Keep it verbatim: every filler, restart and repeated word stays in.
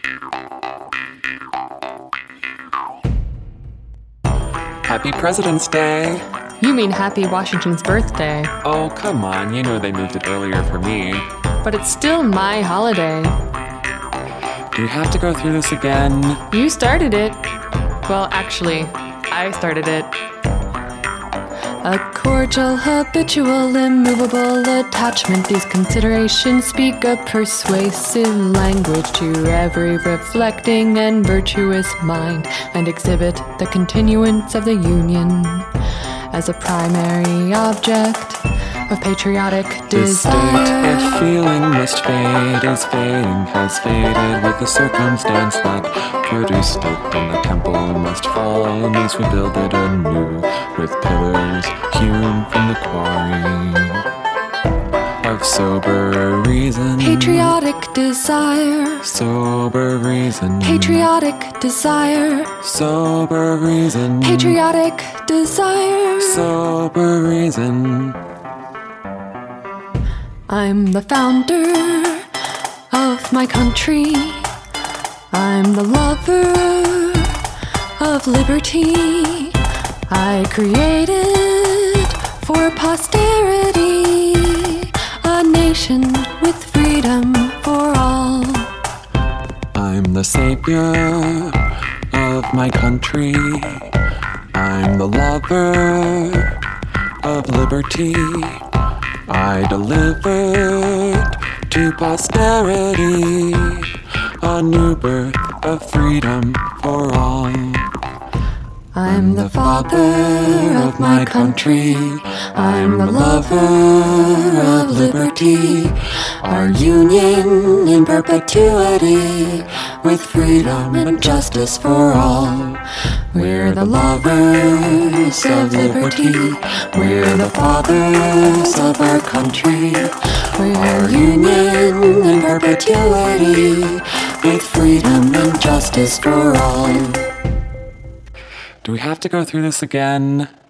Happy President's Day. You mean Happy Washington's birthday. Oh, come on. You know they moved it earlier for me. But it's still my holiday. Do we have to go through this again? You started it. Well, actually, I started it. A cordial, habitual, immovable attachment. These considerations speak a persuasive language to every reflecting and virtuous mind, and exhibit the continuance of the Union as a primary object of patriotic This state desire. of feeling must fade, is fading, has faded with the circumstance that produced it, and the temple must fall, and these we build it anew, with pillars hewn from the quarry of sober reason. Patriotic desire. Sober reason. Patriotic desire. Sober reason. Patriotic desire. Sober reason. I'm the founder of my country. I'm the lover of liberty. I created for posterity a nation with freedom for all. I'm the savior of my country. I'm the lover of liberty. I delivered to posterity a new birth of freedom for all. I'm the father of my country. I'm the lover of liberty. Our union in perpetuity with freedom and justice for all. We're the lovers of liberty. We're the fathers of our country. We're union in perpetuity with freedom and justice for all. Do we have to go through this again?